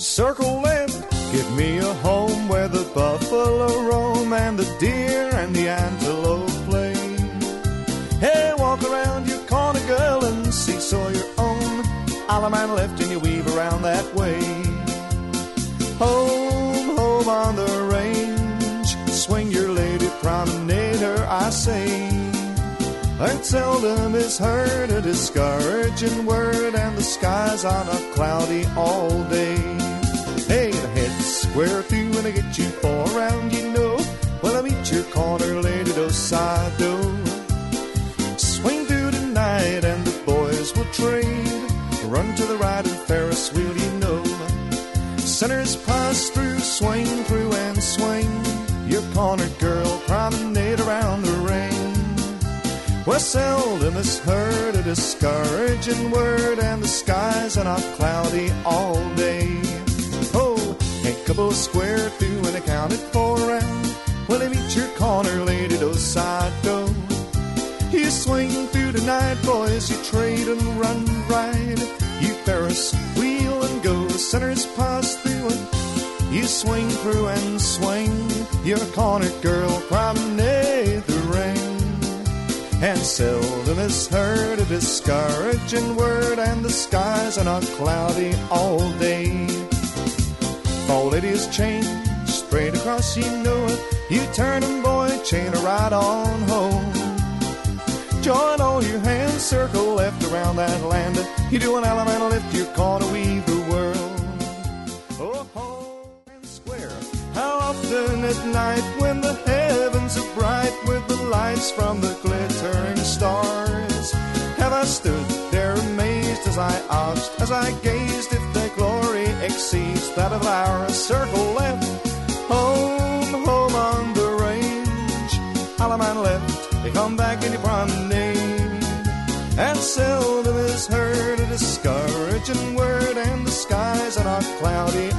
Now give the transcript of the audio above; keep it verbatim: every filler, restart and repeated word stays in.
Circle left, give me a home where the buffalo roam and the deer and the antelope play. Hey, walk around your corner, girl, and seesaw your own. Alaman left and you weave around that way. Home, home on the range, swing your lady, promenade her, I say. And seldom is heard a discouraging word, and the sky's on a cloudy all day. Hey, the head's square through when I get you four around, you know. Well, I meet your corner lady, Dosado. Swing through tonight and the boys will trade. Run to the right and Ferris wheel, you know. Centers pass through, swing through and swing. Your corner girl, promenade around the ring. Well, seldom is heard a discouraging word, and the skies are not cloudy all day. Oh, ain't couple square through and I counted four round. Well, they meet your corner lady, Dosado. You swing through tonight, boys, you trade and run ride. You Ferris wheel and go, centers pass through and you swing through and swing. Your corner girl, promenade the ring. And seldom is heard a discouraging word, and the skies are not cloudy all day. All ladies change straight across, you know it. You turn them, boy, chain a ride on home. Join all your hands, circle left around that land. You do an element, lift your corner, weave the world. Oh, home and square. How often at night when the heavens are bright with the lights from the glittering stars, have I stood there amazed as I asked, as I gazed, if their glory exceeds that of ours. Circle left, home, home on the range. Alaman left, they come back in your promenade. And seldom is heard a discouraging word, and the skies are not cloudy